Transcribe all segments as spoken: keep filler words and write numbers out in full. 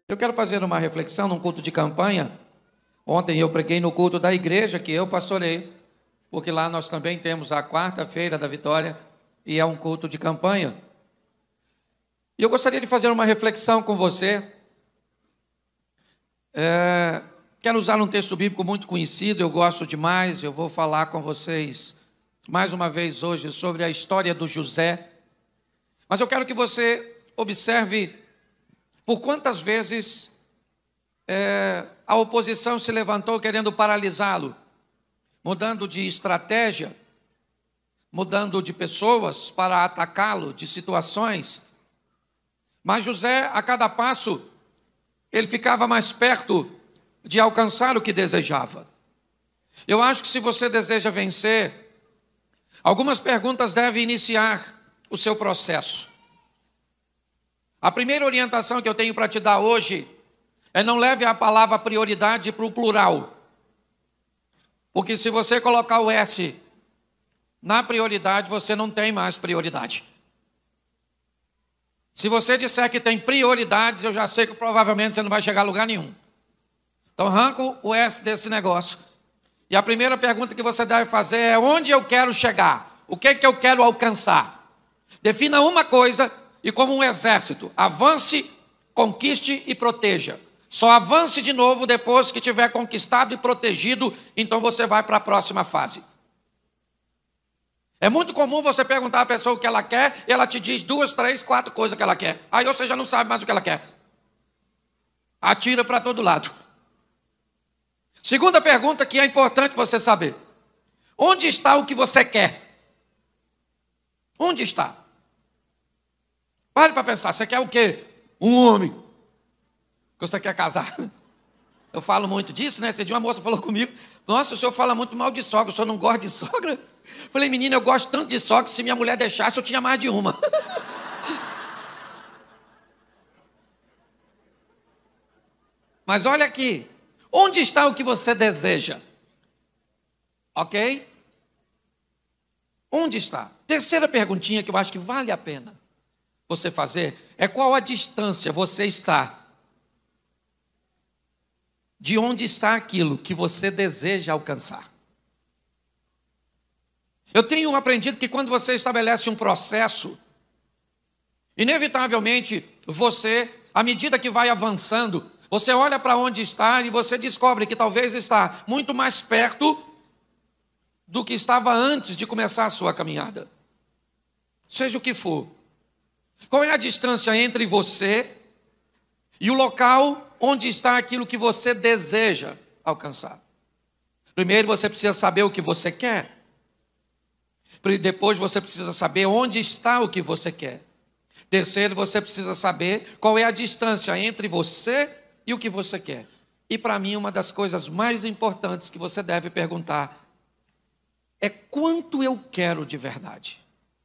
Eu quero fazer uma reflexão num culto de campanha. Ontem eu preguei no culto da igreja que eu pastorei, porque lá nós também temos a quarta-feira da vitória e é um culto de campanha. E eu gostaria de fazer uma reflexão com você. É, quero usar um texto bíblico muito conhecido, eu gosto demais, eu vou falar com vocês mais uma vez hoje sobre a história do José. Mas eu quero que você observe por quantas vezes é, a oposição se levantou querendo paralisá-lo, mudando de estratégia, mudando de pessoas para atacá-lo, de situações. Mas José, a cada passo, ele ficava mais perto de alcançar o que desejava. Eu acho que se você deseja vencer, algumas perguntas devem iniciar o seu processo. A primeira orientação que eu tenho para te dar hoje é não leve a palavra prioridade para o plural. Porque se você colocar o S na prioridade, você não tem mais prioridade. Se você disser que tem prioridades, eu já sei que provavelmente você não vai chegar a lugar nenhum. Então arranca o S desse negócio. E a primeira pergunta que você deve fazer é: onde eu quero chegar? O que é que eu quero alcançar? Defina uma coisa e, como um exército, avance, conquiste e proteja. Só avance de novo depois que tiver conquistado e protegido, então você vai para a próxima fase. É muito comum você perguntar à pessoa o que ela quer e ela te diz duas, três, quatro coisas que ela quer. Aí você já não sabe mais o que ela quer. Atira para todo lado. Segunda pergunta que é importante você saber: onde está o que você quer? Onde está? Pare para pensar, você quer o quê? Um homem. Você quer casar? Eu falo muito disso, né? Esse dia uma moça falou comigo: nossa, o senhor fala muito mal de sogra, o senhor não gosta de sogra? Falei: menina, eu gosto tanto de sogra que se minha mulher deixasse, eu tinha mais de uma. Mas olha aqui, onde está o que você deseja? Ok? Onde está? Terceira perguntinha que eu acho que vale a pena você fazer é: qual a distância você está de onde está aquilo que você deseja alcançar? Eu tenho aprendido que quando você estabelece um processo, inevitavelmente você, à medida que vai avançando, você olha para onde está e você descobre que talvez está muito mais perto do que estava antes de começar a sua caminhada. Seja o que for. Qual é a distância entre você e o local onde está aquilo que você deseja alcançar? Primeiro você precisa saber o que você quer. Depois você precisa saber onde está o que você quer. Terceiro, você precisa saber qual é a distância entre você e o que você quer. E para mim, uma das coisas mais importantes que você deve perguntar é: quanto eu quero de verdade?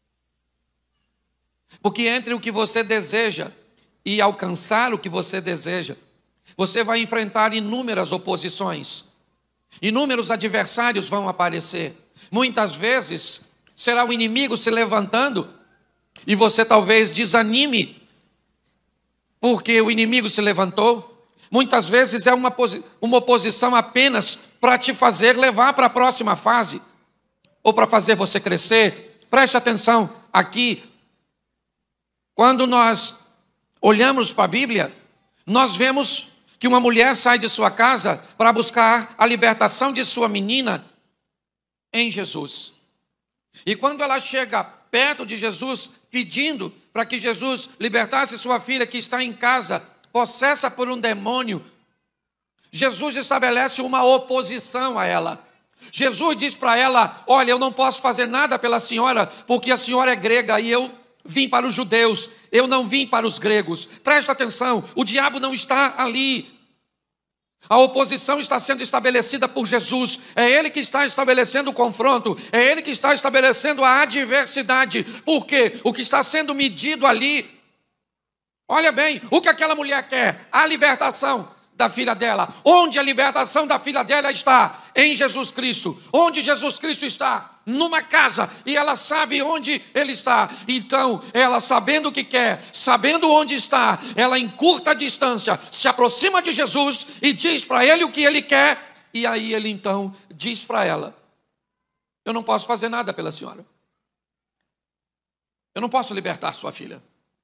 Porque entre o que você deseja e alcançar o que você deseja, você vai enfrentar inúmeras oposições. Inúmeros adversários vão aparecer. Muitas vezes será o inimigo se levantando e você talvez desanime porque o inimigo se levantou. Muitas vezes é uma, uma oposição apenas para te fazer levar para a próxima fase ou para fazer você crescer. Preste atenção aqui. Quando nós olhamos para a Bíblia, nós vemos que uma mulher sai de sua casa para buscar a libertação de sua menina em Jesus. E quando ela chega perto de Jesus, pedindo para que Jesus libertasse sua filha que está em casa, possessa por um demônio, Jesus estabelece uma oposição a ela. Jesus diz para ela: olha, eu não posso fazer nada pela senhora, porque a senhora é grega e eu vim para os judeus, eu não vim para os gregos. Presta atenção, o diabo não está ali. A oposição está sendo estabelecida por Jesus. É Ele que está estabelecendo o confronto. É Ele que está estabelecendo a adversidade. Porque o que está sendo medido ali, olha bem, o que aquela mulher quer? A libertação da filha dela. Onde a libertação da filha dela está? Em Jesus Cristo. Onde Jesus Cristo está? Numa casa, e ela sabe onde ele está. Então, ela sabendo o que quer, sabendo onde está, ela encurta a distância, se aproxima de Jesus e diz para ele o que ele quer. E aí ele então diz para ela: eu não posso fazer nada pela senhora. Eu não posso libertar sua filha.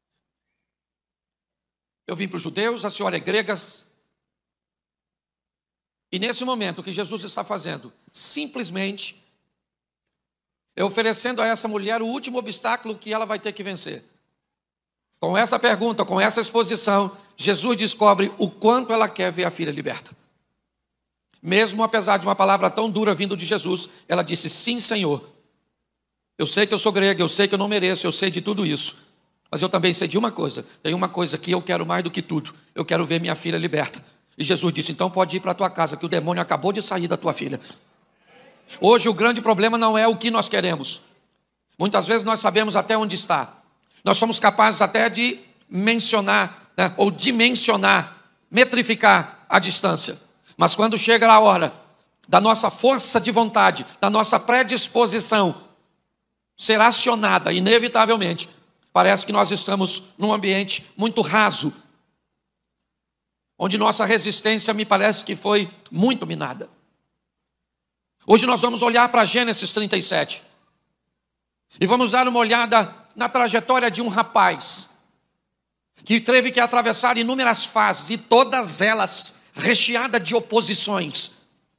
Eu vim para os judeus, a senhora é grega. E nesse momento o que Jesus está fazendo, simplesmente é oferecendo a essa mulher o último obstáculo que ela vai ter que vencer. Com essa pergunta, com essa exposição, Jesus descobre o quanto ela quer ver a filha liberta. Mesmo apesar de uma palavra tão dura vindo de Jesus, ela disse: sim, Senhor. Eu sei que eu sou grega, eu sei que eu não mereço, eu sei de tudo isso. Mas eu também sei de uma coisa, tem uma coisa que eu quero mais do que tudo. Eu quero ver minha filha liberta. E Jesus disse: então pode ir para a tua casa, que o demônio acabou de sair da tua filha. Hoje o grande problema não é o que nós queremos. Muitas vezes nós sabemos até onde está. Nós somos capazes até de mencionar, né, ou dimensionar, metrificar a distância. Mas quando chega a hora da nossa força de vontade, da nossa predisposição ser acionada, inevitavelmente, parece que nós estamos num ambiente muito raso, onde nossa resistência me parece que foi muito minada. Hoje nós vamos olhar para Gênesis trinta e sete e vamos dar uma olhada na trajetória de um rapaz que teve que atravessar inúmeras fases, e todas elas recheadas de oposições.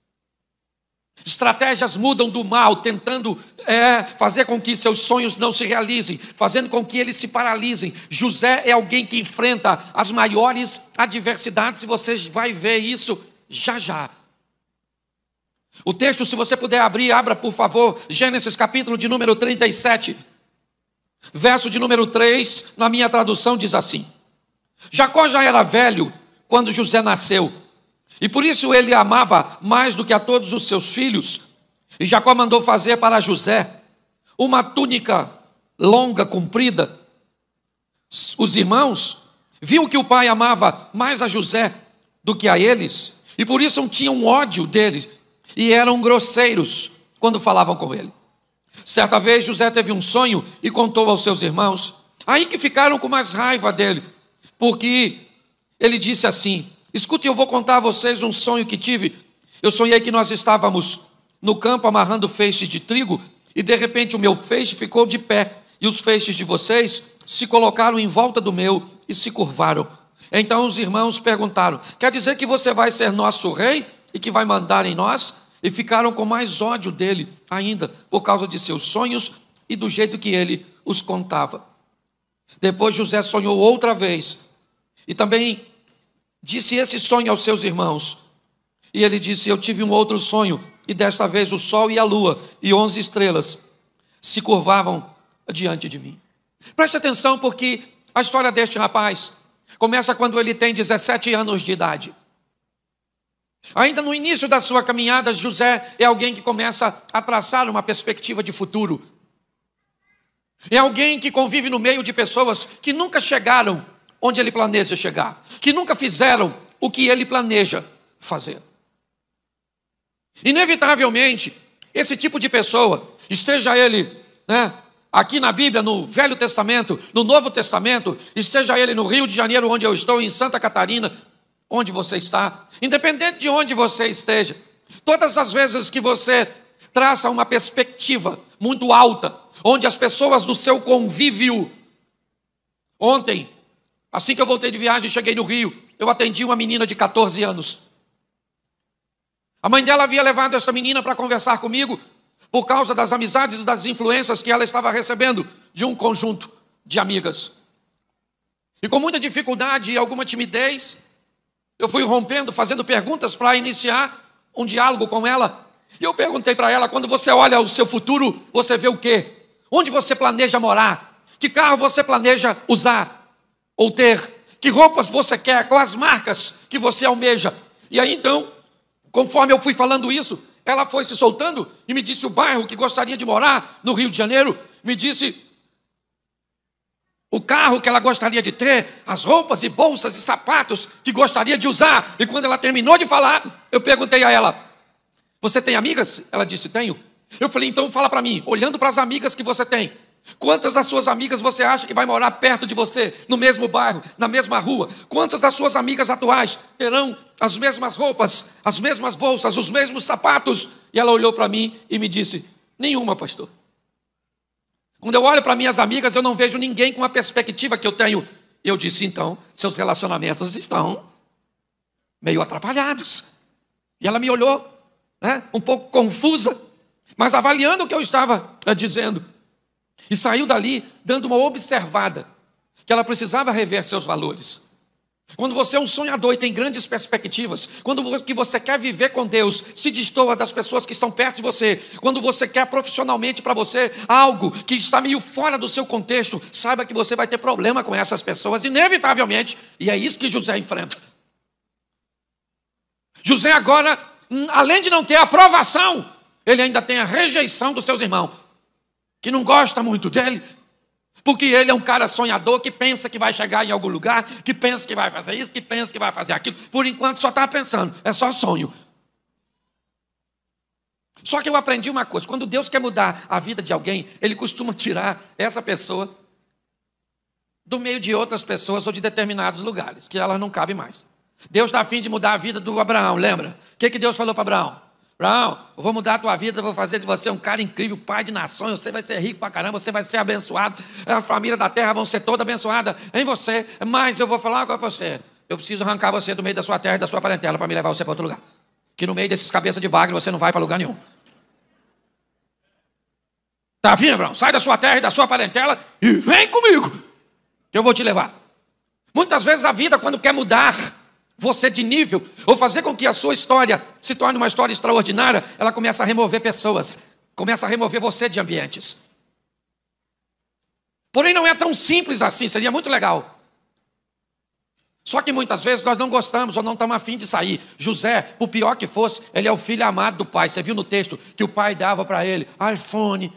Estratégias mudam do mal, tentando é, fazer com que seus sonhos não se realizem, fazendo com que eles se paralisem. José é alguém que enfrenta as maiores adversidades, e você vai ver isso já já. O texto, se você puder abrir, abra por favor, Gênesis capítulo de número trinta e sete, verso de número três, na minha tradução diz assim: Jacó já era velho quando José nasceu, e por isso ele amava mais do que a todos os seus filhos. E Jacó mandou fazer para José uma túnica longa, comprida. Os irmãos viam que o pai amava mais a José do que a eles, e por isso tinham um ódio deles, e eram grosseiros quando falavam com ele. Certa vez José teve um sonho e contou aos seus irmãos, aí que ficaram com mais raiva dele, porque ele disse assim: escute, eu vou contar a vocês um sonho que tive. Eu sonhei que nós estávamos no campo amarrando feixes de trigo, e de repente o meu feixe ficou de pé, e os feixes de vocês se colocaram em volta do meu e se curvaram. Então os irmãos perguntaram: quer dizer que você vai ser nosso rei e que vai mandar em nós? E ficaram com mais ódio dele ainda, por causa de seus sonhos e do jeito que ele os contava. Depois José sonhou outra vez, e também disse esse sonho aos seus irmãos. E ele disse: eu tive um outro sonho, e desta vez o sol e a lua e onze estrelas se curvavam diante de mim. Preste atenção, porque a história deste rapaz começa quando ele tem dezessete anos de idade. Ainda no início da sua caminhada, José é alguém que começa a traçar uma perspectiva de futuro. É alguém que convive no meio de pessoas que nunca chegaram onde ele planeja chegar, que nunca fizeram o que ele planeja fazer. Inevitavelmente, esse tipo de pessoa, esteja ele, né, aqui na Bíblia, no Velho Testamento, no Novo Testamento, esteja ele no Rio de Janeiro, onde eu estou, em Santa Catarina, onde você está, independente de onde você esteja, todas as vezes que você traça uma perspectiva muito alta, onde as pessoas do seu convívio... Ontem, assim que eu voltei de viagem, cheguei no Rio, eu atendi uma menina de catorze anos. A mãe dela havia levado essa menina para conversar comigo, por causa das amizades e das influências que ela estava recebendo de um conjunto de amigas. E com muita dificuldade e alguma timidez, eu fui rompendo, fazendo perguntas para iniciar um diálogo com ela. E eu perguntei para ela: quando você olha o seu futuro, você vê o quê? Onde você planeja morar? Que carro você planeja usar ou ter? Que roupas você quer? Quais marcas que você almeja? E aí então, conforme eu fui falando isso, ela foi se soltando e me disse o bairro que gostaria de morar no Rio de Janeiro. Me disse o carro que ela gostaria de ter, as roupas e bolsas e sapatos que gostaria de usar. E quando ela terminou de falar, eu perguntei a ela: você tem amigas? Ela disse: tenho. Eu falei: então fala para mim, olhando para as amigas que você tem, quantas das suas amigas você acha que vai morar perto de você, no mesmo bairro, na mesma rua? Quantas das suas amigas atuais terão as mesmas roupas, as mesmas bolsas, os mesmos sapatos? E ela olhou para mim e me disse: nenhuma, pastor. Quando eu olho para minhas amigas, eu não vejo ninguém com a perspectiva que eu tenho. Eu disse: então, seus relacionamentos estão meio atrapalhados. E ela me olhou, né, um pouco confusa, mas avaliando o que eu estava é, dizendo. E saiu dali dando uma observada, que ela precisava rever seus valores. Quando você é um sonhador e tem grandes perspectivas, quando o que você quer viver com Deus se destoa das pessoas que estão perto de você, quando você quer profissionalmente para você algo que está meio fora do seu contexto, saiba que você vai ter problema com essas pessoas, inevitavelmente, e é isso que José enfrenta. José agora, além de não ter aprovação, ele ainda tem a rejeição dos seus irmãos, que não gosta muito dele, porque ele é um cara sonhador que pensa que vai chegar em algum lugar, que pensa que vai fazer isso, que pensa que vai fazer aquilo. Por enquanto só está pensando, é só sonho. Só que eu aprendi uma coisa: quando Deus quer mudar a vida de alguém, Ele costuma tirar essa pessoa do meio de outras pessoas ou de determinados lugares, que ela não cabe mais. Deus está a fim de mudar a vida do Abraão, lembra? O que, que Deus falou para Abraão? Abraão, eu vou mudar a tua vida, eu vou fazer de você um cara incrível, pai de nações, você vai ser rico pra caramba, você vai ser abençoado, a família da terra vão ser toda abençoada em você, mas eu vou falar agora para você, eu preciso arrancar você do meio da sua terra e da sua parentela para me levar você para outro lugar, que no meio desses cabeças de bagre você não vai para lugar nenhum. Tá afim, Abraão? Sai da sua terra e da sua parentela e vem comigo, que eu vou te levar. Muitas vezes a vida, quando quer mudar você de nível, ou fazer com que a sua história se torne uma história extraordinária, ela começa a remover pessoas, começa a remover você de ambientes. Porém, não é tão simples assim, seria muito legal. Só que muitas vezes nós não gostamos ou não estamos afim de sair. José, por pior que fosse, ele é o filho amado do pai. Você viu no texto que o pai dava para ele iPhone.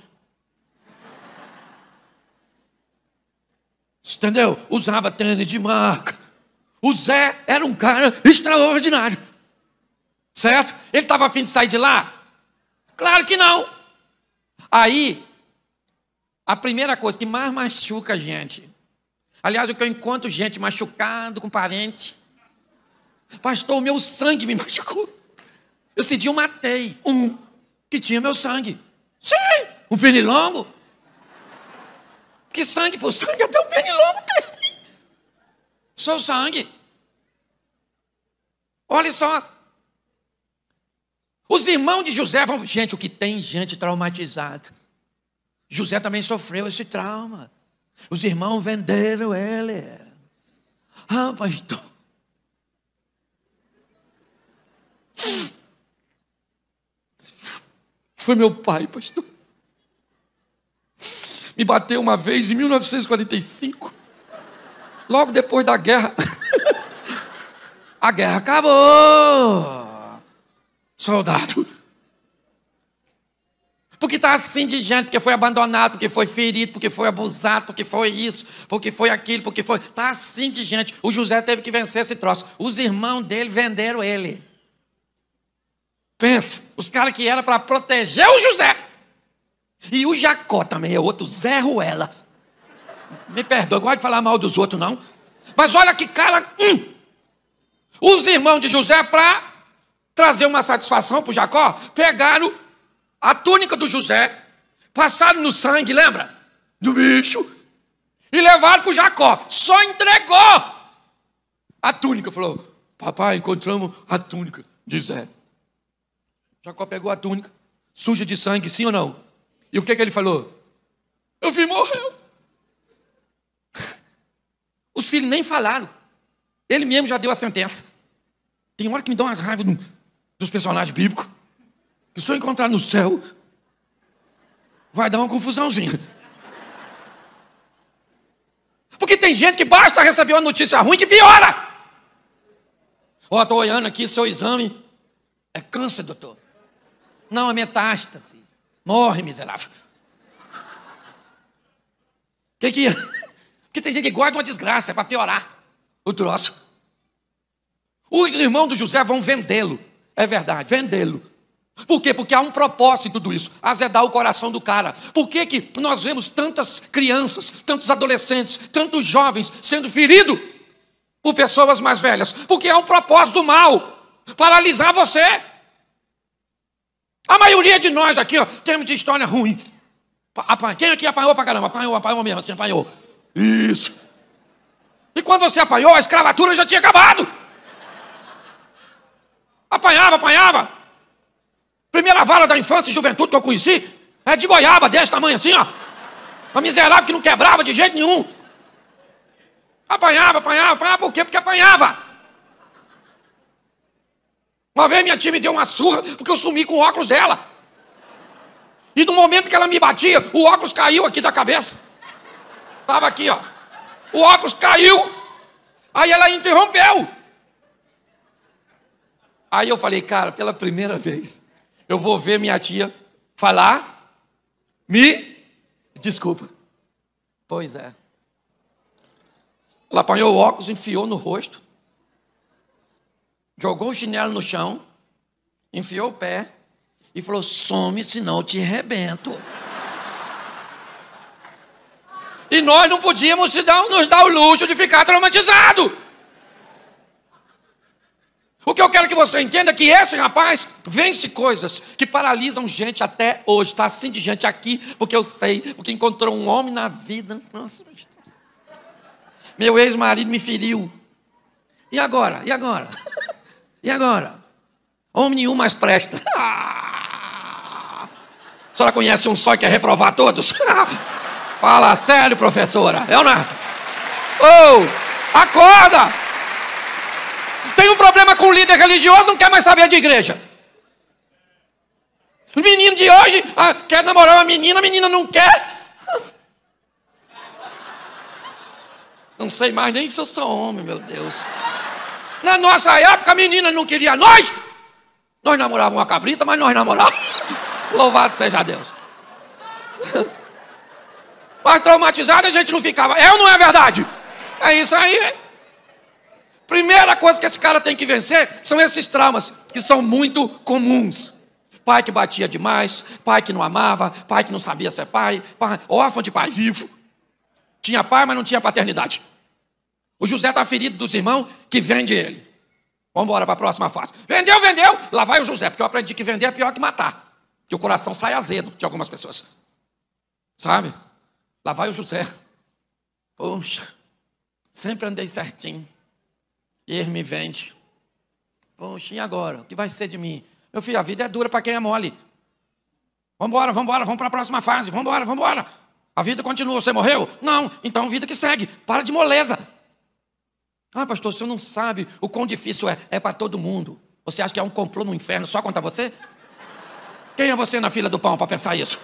Entendeu? Usava tênis de marca. O Zé era um cara extraordinário, certo? Ele estava a fim de sair de lá? Claro que não. Aí, a primeira coisa que mais machuca a gente, aliás, o que eu encontro gente machucado com parente, pastor, o meu sangue me machucou. Esse dia eu matei um que tinha meu sangue. Sim, um pernilongo. Que sangue por sangue, até o pernilongo tem. Sou sangue. Olha só. Os irmãos de José vão... Gente, o que tem gente traumatizada. José também sofreu esse trauma. Os irmãos venderam ele. Ah, pastor. Foi meu pai, pastor. Me bateu uma vez em mil novecentos e quarenta e cinco. Logo depois da guerra. A guerra acabou. Soldado. Porque está assim de gente, porque foi abandonado, porque foi ferido, porque foi abusado, porque foi isso, porque foi aquilo, porque foi... Está assim de gente. O José teve que vencer esse troço. Os irmãos dele venderam ele. Pensa, os caras que eram para proteger o José. E o Jacó também é outro, Zé Ruela. Me perdoa, eu gosto de falar mal dos outros, não. Mas olha que cara... Hum, os irmãos de José, para trazer uma satisfação para o Jacó, pegaram a túnica do José, passaram no sangue, lembra? Do bicho. E levaram para o Jacó. Só entregou a túnica. Falou, papai, encontramos a túnica de Zé. Jacó pegou a túnica, suja de sangue, sim ou não? E o que, que ele falou? Meu filho morreu. Os filhos nem falaram. Ele mesmo já deu a sentença. Tem hora que me dá umas raivas dos personagens bíblicos. Que se eu encontrar no céu, vai dar uma confusãozinha. Porque tem gente que basta receber uma notícia ruim que piora. Ó, estou olhando aqui, seu exame é câncer, doutor. Não, é metástase. Morre, miserável. O que que é? Porque tem gente que gosta de uma desgraça, é para piorar o troço. Os irmãos do José vão vendê-lo. É verdade, vendê-lo. Por quê? Porque há um propósito em tudo isso, azedar o coração do cara. Por que que nós vemos tantas crianças, tantos adolescentes, tantos jovens sendo feridos por pessoas mais velhas? Porque há um propósito do mal, paralisar você. A maioria de nós aqui, ó, temos de história ruim. Quem aqui apanhou pra caramba? Apanhou, apanhou mesmo, assim, apanhou. Isso. E quando você apanhou, a escravatura já tinha acabado. Apanhava, apanhava. Primeira vara da infância e juventude que eu conheci é de goiaba, desse tamanho assim, ó. Uma miserável que não quebrava de jeito nenhum. Apanhava, apanhava, apanhava. Por quê? Porque apanhava. Uma vez minha tia me deu uma surra porque eu sumi com o óculos dela. E no momento que ela me batia, o óculos caiu aqui da cabeça. Tava aqui, ó. O óculos caiu. Aí ela interrompeu. Aí eu falei, cara, pela primeira vez, eu vou ver minha tia falar, me desculpa. Pois é. Ela apanhou o óculos, enfiou no rosto, jogou o chinelo no chão, enfiou o pé e falou, some, senão eu te arrebento. E nós não podíamos nos dar, nos dar o luxo de ficar traumatizado. O que eu quero que você entenda é que esse rapaz vence coisas que paralisam gente até hoje. Está assim de gente aqui, porque eu sei, porque encontrou um homem na vida. Nossa, meu ex-marido me feriu. E agora? E agora? E agora? Homem nenhum mais presta. A senhora conhece um só que quer reprovar todos? Fala sério, professora. É ou não é? Oh, acorda! Tem um problema com o líder religioso, não quer mais saber de igreja. Os meninos de hoje ah, quer namorar uma menina, a menina não quer. Não sei mais nem se eu sou homem, meu Deus. Na nossa época, a menina não queria nós. Nós namorávamos uma cabrita, mas nós namorávamos. Louvado seja Deus. Mas traumatizado a gente não ficava. É ou não é verdade? É isso aí. Primeira coisa que esse cara tem que vencer são esses traumas, que são muito comuns. Pai que batia demais, pai que não amava, pai que não sabia ser pai, pai órfão de pai vivo. Tinha pai, mas não tinha paternidade. O José está ferido dos irmãos que vende ele. Vamos embora para a próxima fase. Vendeu, vendeu, lá vai o José, porque eu aprendi que vender é pior que matar. Que o coração sai azedo de algumas pessoas. Sabe? Lá vai o José. Poxa, sempre andei certinho. E ele me vende. Poxa, e agora? O que vai ser de mim? Meu filho, a vida é dura para quem é mole. Vamos embora, vamos embora, vamos para a próxima fase. Vamos embora, vamos embora. A vida continua, você morreu? Não, então vida que segue. Para de moleza. Ah, pastor, você não sabe o quão difícil é. É para todo mundo. Você acha que é um complô no inferno só contra você? Quem é você na fila do pão para pensar isso?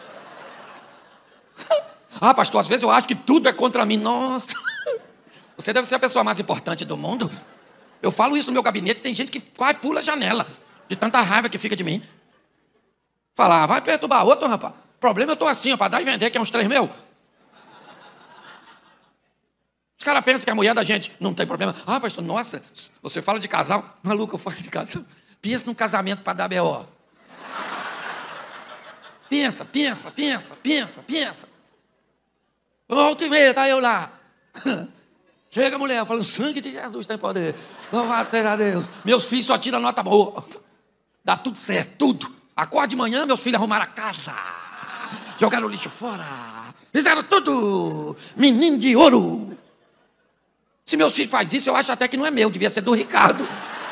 Ah, pastor, às vezes eu acho que tudo é contra mim. Nossa, você deve ser a pessoa mais importante do mundo. Eu falo isso no meu gabinete, tem gente que quase pula a janela, de tanta raiva que fica de mim. Falar, ah, vai perturbar outro, rapaz. O problema eu estou assim, para dar e vender, que é uns três mil. Os caras pensam que a mulher da gente não tem problema. Ah, pastor, nossa, você fala de casal? Maluco, eu falo de casal. Pensa num casamento para dar B O. Pensa, pensa, pensa, pensa, pensa. Volta e meia, tá eu lá. Chega a mulher falando, sangue de Jesus tem poder. Louvado seja Deus. Meus filhos só tiram nota boa. Dá tudo certo, tudo. Acorda de manhã, meus filhos arrumaram a casa. Jogaram o lixo fora. Fizeram tudo. Menino de ouro. Se meus filhos fazem isso, eu acho até que não é meu. Devia ser do Ricardo.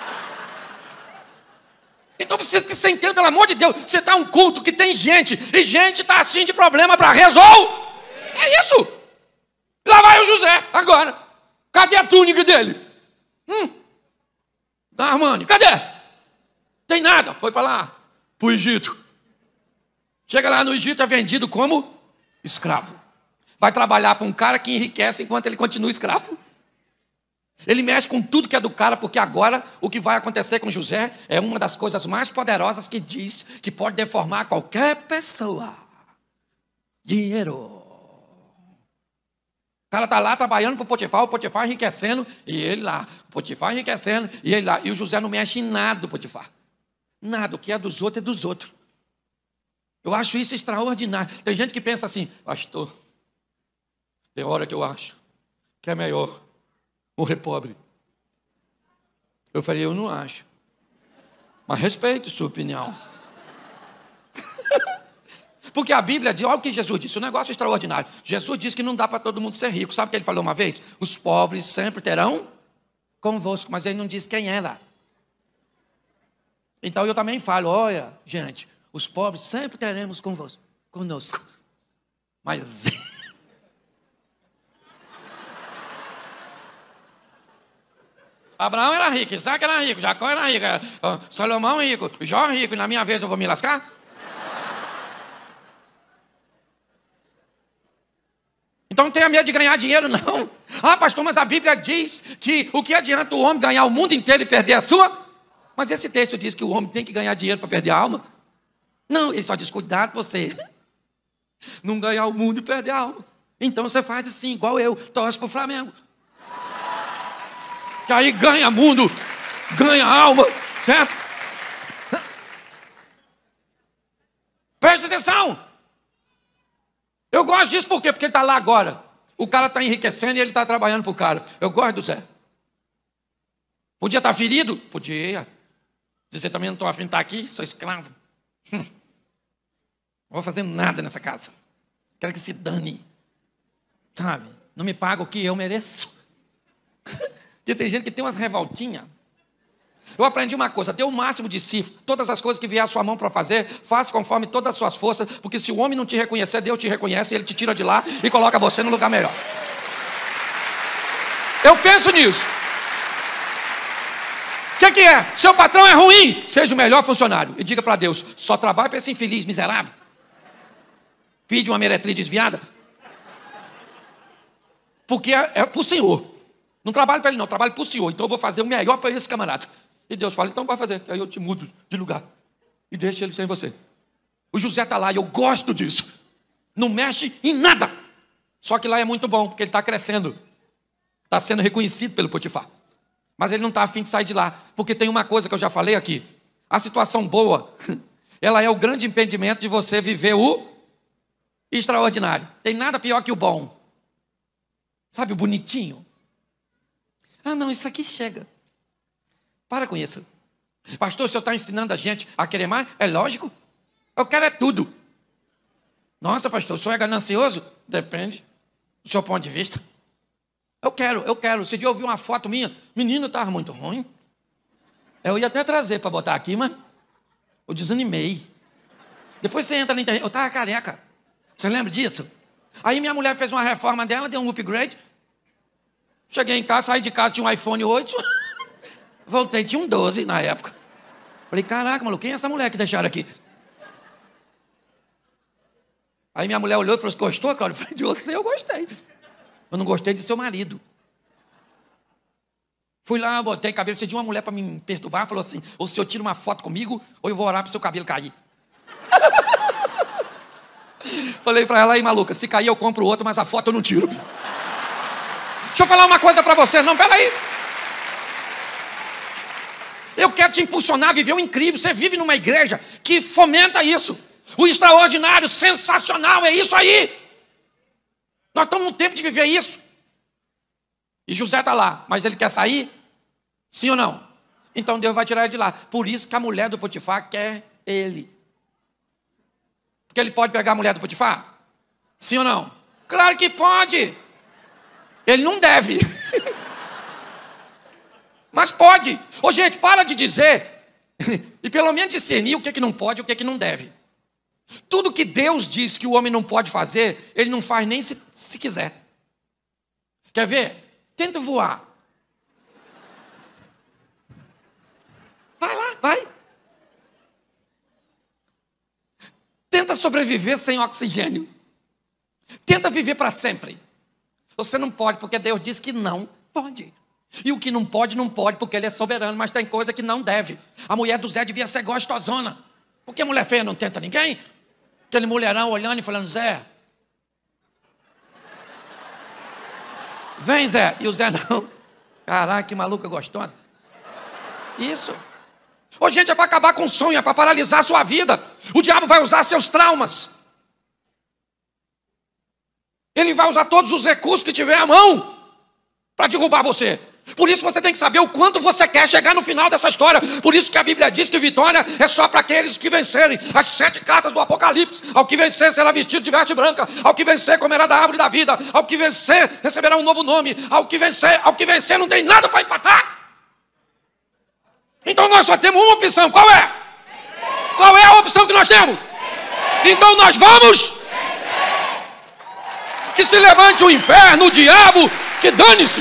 Então precisa que você entenda, pelo amor de Deus. Você está um culto que tem gente. E gente está assim de problema para resolver. É isso. Lá vai o José, agora. Cadê a túnica dele? Hum. Da Armani, cadê? Tem nada, foi para lá, para o Egito. Chega lá no Egito, é vendido como escravo. Vai trabalhar para um cara que enriquece enquanto ele continua escravo. Ele mexe com tudo que é do cara, porque agora o que vai acontecer com José é uma das coisas mais poderosas que diz que pode deformar qualquer pessoa. Dinheiro. O cara está lá trabalhando para o Potifar, o Potifar enriquecendo, e ele lá. O Potifar enriquecendo, e ele lá. E o José não mexe em nada do Potifar. Nada, o que é dos outros é dos outros. Eu acho isso extraordinário. Tem gente que pensa assim, pastor, tem hora que eu acho que é melhor morrer pobre. Eu falei, eu não acho. Mas respeito sua opinião. Porque a Bíblia diz, olha o que Jesus disse, um negócio extraordinário. Jesus disse que não dá para todo mundo ser rico. Sabe o que ele falou uma vez? Os pobres sempre terão convosco, mas ele não disse quem era. Então eu também falo, olha, gente, os pobres sempre teremos convosco, conosco. Mas... Abraão era rico, Isaac era rico, Jacó era rico, Salomão rico, Jó rico, e na minha vez eu vou me lascar? Então não tenha medo de ganhar dinheiro, não. Ah, pastor, mas a Bíblia diz que o que adianta o homem ganhar o mundo inteiro e perder a sua? Mas esse texto diz que o homem tem que ganhar dinheiro para perder a alma? Não, ele só diz, cuidado você não ganhar o mundo e perder a alma. Então você faz assim, igual eu, torce para o Flamengo. Que aí ganha mundo, ganha alma, certo? Preste atenção. Eu gosto disso por quê? Porque ele está lá agora. O cara está enriquecendo e ele está trabalhando para o cara. Eu gosto do Zé. Podia estar ferido? Podia. Dizer também não estou afim de estar aqui, sou escravo. Hum. Não vou fazer nada nessa casa. Quero que se dane. Sabe? Não me paga o que eu mereço. Porque tem gente que tem umas revoltinhas. Eu aprendi uma coisa, dê o máximo de si. Todas as coisas que vier à sua mão para fazer, faça conforme todas as suas forças, porque se o homem não te reconhecer, Deus te reconhece, ele te tira de lá e coloca você no lugar melhor. Eu penso nisso. O que, que é? Seu patrão é ruim, seja o melhor funcionário. E diga para Deus, só trabalho para esse infeliz, miserável. Filho de uma meretriz desviada. Porque é, é para o Senhor. Não trabalho para ele não, trabalho para o Senhor. Então eu vou fazer o melhor para esse camarada. E Deus fala, então vai fazer. Aí eu te mudo de lugar. E deixa ele sem você. O José está lá e eu gosto disso. Não mexe em nada. Só que lá é muito bom, porque ele está crescendo. Está sendo reconhecido pelo Potifar. Mas ele não está afim de sair de lá. Porque tem uma coisa que eu já falei aqui. A situação boa, ela é o grande impedimento de você viver o extraordinário. Tem nada pior que o bom. Sabe o bonitinho? Ah, não, isso aqui chega. Para com isso. Pastor, o senhor está ensinando a gente a querer mais? É lógico. Eu quero é tudo. Nossa, pastor, o senhor é ganancioso? Depende do seu ponto de vista. Eu quero, eu quero. Esse dia eu vi uma foto minha. Menino, estava muito ruim. Eu ia até trazer para botar aqui, mas eu desanimei. Depois você entra na internet. Eu estava careca. Você lembra disso? Aí minha mulher fez uma reforma dela, deu um upgrade. Cheguei em casa, saí de casa, tinha um iPhone oito. Voltei, tinha um doze na época. Falei, caraca, maluco, quem é essa mulher que deixaram aqui? Aí minha mulher olhou e falou, você gostou, Cláudio? Eu falei, de você eu gostei. Eu não gostei de seu marido. Fui lá, botei cabelo, você tinha uma mulher para me perturbar, falou assim, ou o senhor tira uma foto comigo, ou eu vou orar para o seu cabelo cair. Falei para ela, aí maluca, se cair eu compro outro, mas a foto eu não tiro. Deixa eu falar uma coisa para você, não, peraí. Eu quero te impulsionar a viver o incrível. Você vive numa igreja que fomenta isso. O extraordinário, sensacional, é isso aí. Nós estamos no tempo de viver isso. E José está lá, mas ele quer sair? Sim ou não? Então Deus vai tirar ele de lá. Por isso que a mulher do Potifar quer ele. Porque ele pode pegar a mulher do Potifar? Sim ou não? Claro que pode. Ele não deve. Mas pode. Ô gente, para de dizer e pelo menos discernir o que, é que não pode e o que, é que não deve. Tudo que Deus diz que o homem não pode fazer, ele não faz nem se, se quiser. Quer ver? Tenta voar. Vai lá, vai. Tenta sobreviver sem oxigênio. Tenta viver para sempre. Você não pode, porque Deus diz que não pode. E o que não pode, não pode, porque ele é soberano, mas tem coisa que não deve. A mulher do Zé devia ser gostosona. Por que mulher feia não tenta ninguém? Aquele mulherão olhando e falando, Zé, Vem, Zé. E o Zé não. Caraca, que maluca gostosa. Isso. Ô, gente, é para acabar com o sonho, é para paralisar a sua vida. O diabo vai usar seus traumas. Ele vai usar todos os recursos que tiver à mão para derrubar você. Por isso você tem que saber o quanto você quer chegar no final dessa história. Por isso que a Bíblia diz que vitória é só para aqueles que vencerem. As sete cartas do Apocalipse. Ao que vencer será vestido de veste branca. Ao que vencer comerá da árvore da vida. Ao que vencer receberá um novo nome. Ao que vencer, ao que vencer não tem nada para empatar. Então nós só temos uma opção. Qual é? Qual é a opção que nós temos? Então nós vamos... Que se levante o inferno, o diabo, que dane-se.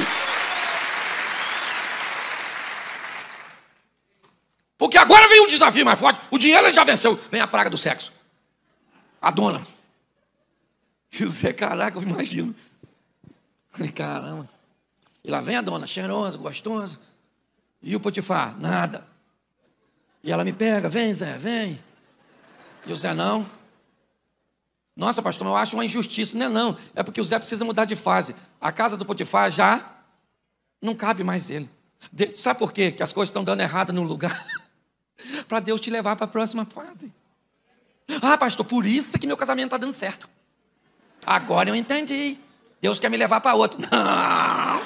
Porque agora vem um desafio mais forte. O dinheiro ele já venceu. Vem a praga do sexo. A dona. E o Zé, caraca, eu imagino. Ai, caramba. E lá vem a dona, cheirosa, gostosa. E o Potifar, nada. E ela me pega, vem Zé, vem. E o Zé não. Nossa, pastor, eu acho uma injustiça. Não é não. É porque o Zé precisa mudar de fase. A casa do Potifar já não cabe mais ele. De... Sabe por quê? Que as coisas estão dando errado no lugar? Para Deus te levar para a próxima fase. Ah, pastor, por isso que meu casamento está dando certo. Agora eu entendi. Deus quer me levar para outro. Não.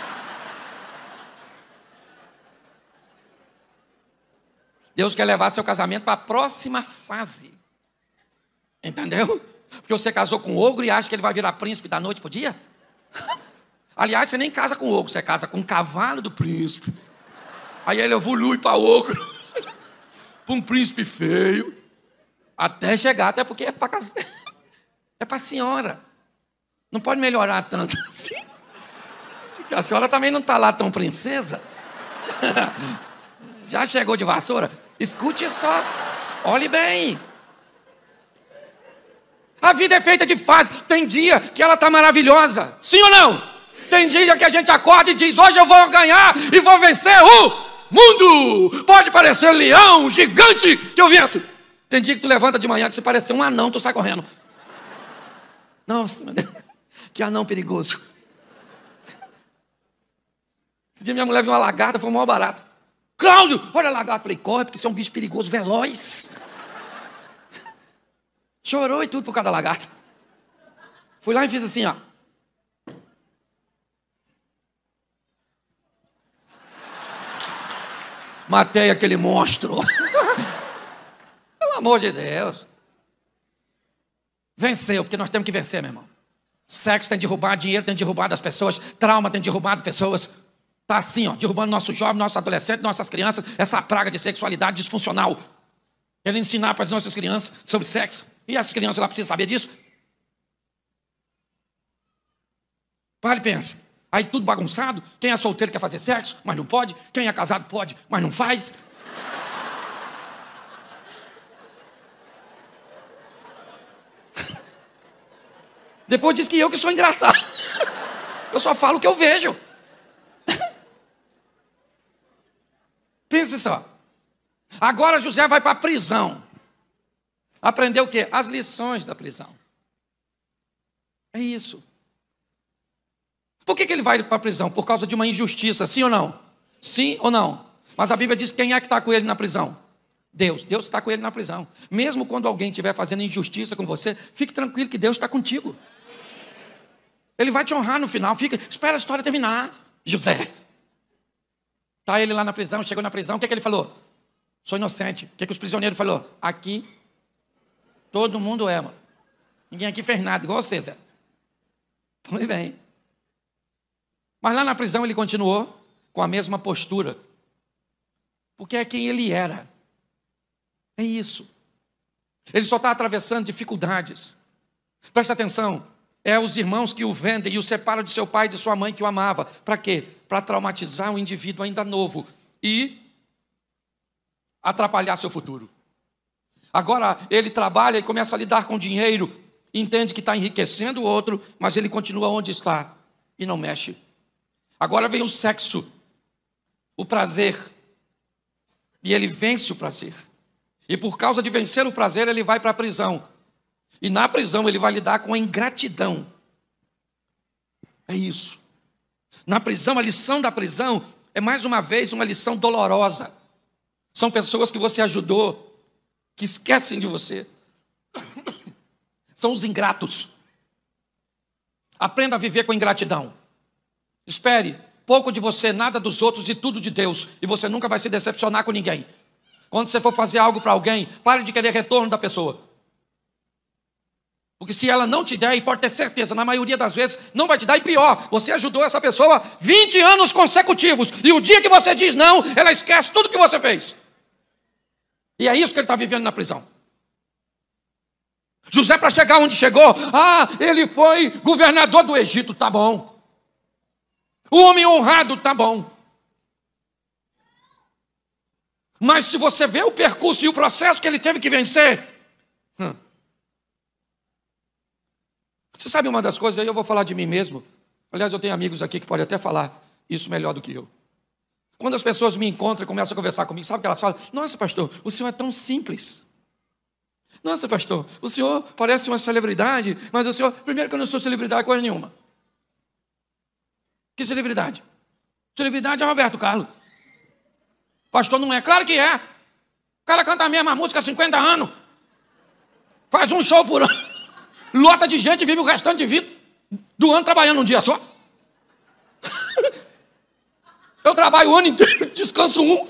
Deus quer levar seu casamento para a próxima fase. Entendeu? Porque você casou com o ogro e acha que ele vai virar príncipe da noite para o dia? Aliás, você nem casa com o ogro, você casa com o cavalo do príncipe. Aí ele evolui para ogro, para um príncipe feio, até chegar, até porque é para é para a senhora. Não pode melhorar tanto assim. A senhora também não está lá tão princesa. Já chegou de vassoura? Escute só, olhe bem. A vida é feita de fases. Tem dia que ela está maravilhosa. Sim ou não? Tem dia que a gente acorda e diz, hoje eu vou ganhar e vou vencer o mundo. Pode parecer leão, gigante, que eu venço. Tem dia que tu levanta de manhã que se parecer um anão, tu sai correndo. Nossa, meu Deus, que anão perigoso. Esse dia minha mulher viu uma lagarta, foi o maior barato. Cláudio, olha a lagarta. Falei, corre, porque isso é um bicho perigoso, veloz. Chorou e tudo por causa da lagarta. Fui lá e fiz assim, ó. Matei aquele monstro. Pelo amor de Deus. Venceu, porque nós temos que vencer, meu irmão. Sexo tem derrubado, dinheiro tem derrubado as pessoas, trauma tem derrubado pessoas. Está assim, ó, derrubando nossos jovens, nossos adolescentes, nossas crianças, essa praga de sexualidade disfuncional. Ele ensinar para as nossas crianças sobre sexo. E as crianças lá precisam saber disso? Para e pensa. Aí tudo bagunçado. Quem é solteiro quer fazer sexo, mas não pode. Quem é casado pode, mas não faz. Depois diz que eu que sou engraçado. Eu só falo o que eu vejo. Pense só. Agora José vai para a prisão. Aprendeu o quê? As lições da prisão. É isso. Por que que ele vai para a prisão? Por causa de uma injustiça, sim ou não? Sim ou não? Mas a Bíblia diz quem é que está com ele na prisão? Deus. Deus está com ele na prisão. Mesmo quando alguém estiver fazendo injustiça com você, fique tranquilo que Deus está contigo. Ele vai te honrar no final. Fica, espera a história terminar. José. Está ele lá na prisão, chegou na prisão, o que que ele falou? Sou inocente. O que que os prisioneiros falaram? Aqui, todo mundo é, mano. Ninguém aqui fez nada, igual você, Zé. Muito bem. Mas lá na prisão ele continuou com a mesma postura. Porque é quem ele era. É isso. Ele só está atravessando dificuldades. Presta atenção. É os irmãos que o vendem e o separam de seu pai e de sua mãe que o amava. Para quê? Para traumatizar um indivíduo ainda novo e atrapalhar seu futuro. Agora ele trabalha e começa a lidar com dinheiro, entende que está enriquecendo o outro, mas ele continua onde está e não mexe. Agora vem o sexo, o prazer, e ele vence o prazer. E por causa de vencer o prazer, ele vai para a prisão. E na prisão ele vai lidar com a ingratidão. É isso. Na prisão, a lição da prisão é mais uma vez uma lição dolorosa. São pessoas que você ajudou, que esquecem de você. São os ingratos. Aprenda a viver com ingratidão. Espere pouco de você, nada dos outros e tudo de Deus. E você nunca vai se decepcionar com ninguém. Quando você for fazer algo para alguém, pare de querer retorno da pessoa. Porque se ela não te der, e pode ter certeza, na maioria das vezes, não vai te dar. E pior, você ajudou essa pessoa vinte anos consecutivos. E o dia que você diz não, ela esquece tudo que você fez. E é isso que ele está vivendo na prisão. José, para chegar onde chegou, ah, ele foi governador do Egito, tá bom. O homem honrado, tá bom. Mas se você vê o percurso e o processo que ele teve que vencer... Hum, Você sabe uma das coisas, aí eu vou falar de mim mesmo. Aliás, eu tenho amigos aqui que podem até falar isso melhor do que eu. Quando as pessoas me encontram e começam a conversar comigo, sabe o que elas falam? Nossa, pastor, o senhor é tão simples. Nossa, pastor, o senhor parece uma celebridade, mas o senhor... Primeiro que eu não sou celebridade coisa nenhuma. Que celebridade? Celebridade é Roberto Carlos. Pastor não é? Claro que é. O cara canta a mesma música há cinquenta anos. Faz um show por ano. Lota de gente e vive o restante de vida do ano trabalhando um dia só. Eu trabalho o ano inteiro, descanso um.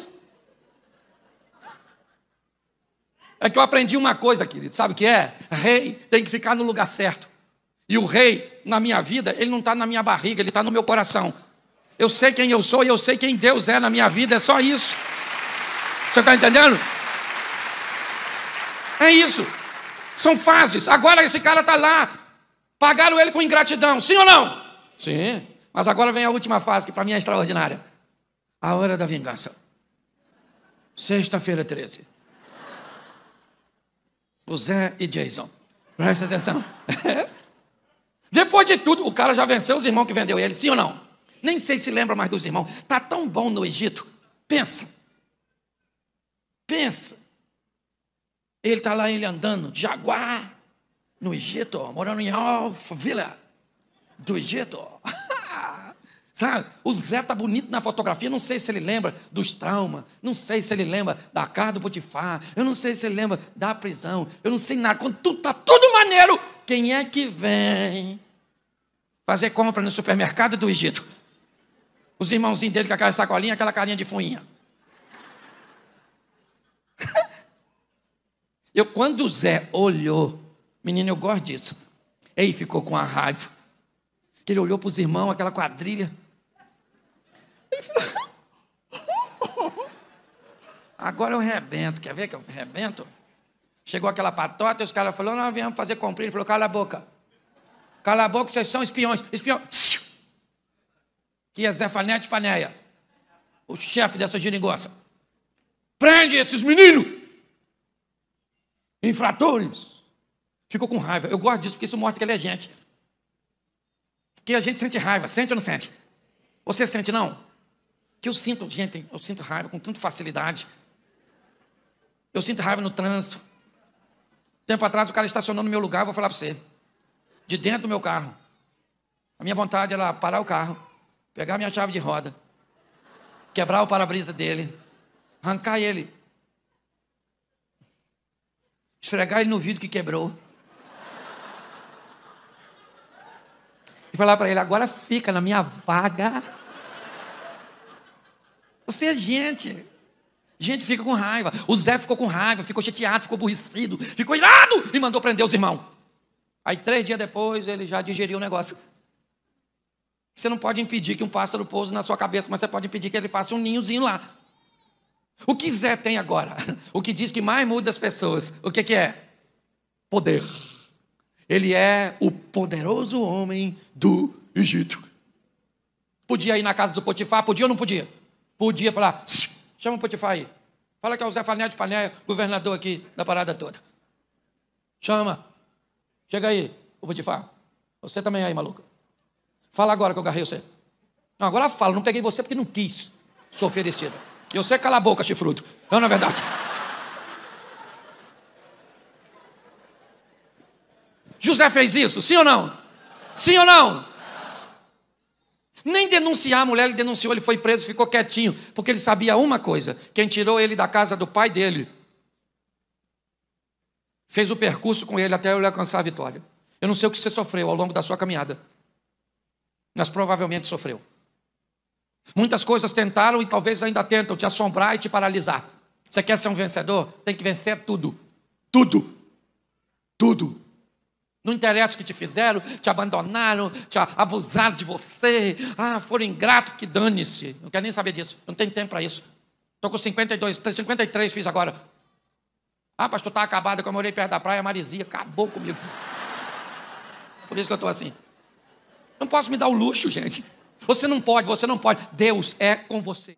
É que eu aprendi uma coisa, querido, sabe o que é? Rei tem que ficar no lugar certo. E o rei, na minha vida, ele não está na minha barriga, ele está no meu coração. Eu sei quem eu sou e eu sei quem Deus é na minha vida, é só isso. Você está entendendo? É isso. São fases. Agora esse cara está lá. Pagaram ele com ingratidão. Sim ou não? Sim. Mas agora vem a última fase, que para mim é extraordinária. A hora da vingança. Sexta-feira treze. O Zé e Jason. Presta atenção. Depois de tudo, o cara já venceu os irmãos que vendeu ele. Sim ou não? Nem sei se lembra mais dos irmãos. Está tão bom no Egito. Pensa. Pensa. Ele está lá, ele andando de jaguar, no Egito, morando em Alphaville, do Egito. Sabe? O Zé está bonito na fotografia, não sei se ele lembra dos traumas, não sei se ele lembra da casa do Potifar, eu não sei se ele lembra da prisão, eu não sei nada. Quando tudo está tudo maneiro, quem é que vem fazer compra no supermercado do Egito? Os irmãozinhos dele com aquela sacolinha, aquela carinha de fuinha. Eu, quando o Zé olhou, menino, eu gosto disso. Ele ficou com a raiva. Que ele olhou para os irmãos, aquela quadrilha. Ele falou, agora eu rebento. Quer ver que eu rebento? Chegou aquela patota e os caras falaram, nós viemos fazer comprinha. Ele falou, cala a boca. Cala a boca, vocês são espiões. Espiões. Que é Zé Fanete Paneia, o chefe dessa geringonça. Prende esses meninos. Infratores. Ficou com raiva. Eu gosto disso porque isso mostra que ele é gente. Porque a gente sente raiva. Sente ou não sente? Você sente, não? Que eu sinto, gente, eu sinto raiva com tanta facilidade. Eu sinto raiva no trânsito. Tempo atrás o cara estacionou no meu lugar, vou falar para você. De dentro do meu carro. A minha vontade era parar o carro, pegar a minha chave de roda, quebrar o para-brisa dele, arrancar ele, esfregar ele no vidro que quebrou. E falar para ele, agora fica na minha vaga. Você é gente. Gente fica com raiva. O Zé ficou com raiva, ficou chateado, ficou aborrecido, ficou irado e mandou prender os irmãos. Aí três dias depois ele já digeriu o negócio. Você não pode impedir que um pássaro pouse na sua cabeça, mas você pode impedir que ele faça um ninhozinho lá. O que Zé tem agora? O que diz que mais muda as pessoas? O que, que é? Poder. Ele é o poderoso homem do Egito. Podia ir na casa do Potifar? Podia ou não podia? Podia falar, chama o Potifar aí. Fala que é o Zé Fanete Paneia, governador aqui da parada toda. Chama. Chega aí, o Potifar. Você também aí, maluco. Fala agora que eu agarrei você. Não, agora fala, não peguei você porque não quis. Sou oferecido. E você cala a boca, chifrudo. Não, não é verdade? José fez isso, sim ou não? Sim ou não? Nem denunciar a mulher, ele denunciou, ele foi preso, ficou quietinho, porque ele sabia uma coisa: quem tirou ele da casa do pai dele fez o percurso com ele até ele alcançar a vitória. Eu não sei o que você sofreu ao longo da sua caminhada, mas provavelmente sofreu. Muitas coisas tentaram e talvez ainda tentam te assombrar e te paralisar. Você quer ser um vencedor? Tem que vencer tudo. Tudo. Tudo. Não interessa o que te fizeram, te abandonaram, te abusaram de você. Ah, foram ingratos, que dane-se. Não quero nem saber disso. Não tenho tempo para isso. Estou com cinquenta e dois, cinquenta e três fiz agora. Ah, pastor, está acabado. Eu morei perto da praia, Marizia. Acabou comigo. Por isso que eu estou assim. Não posso me dar o luxo, gente. Você não pode, você não pode. Deus é com você.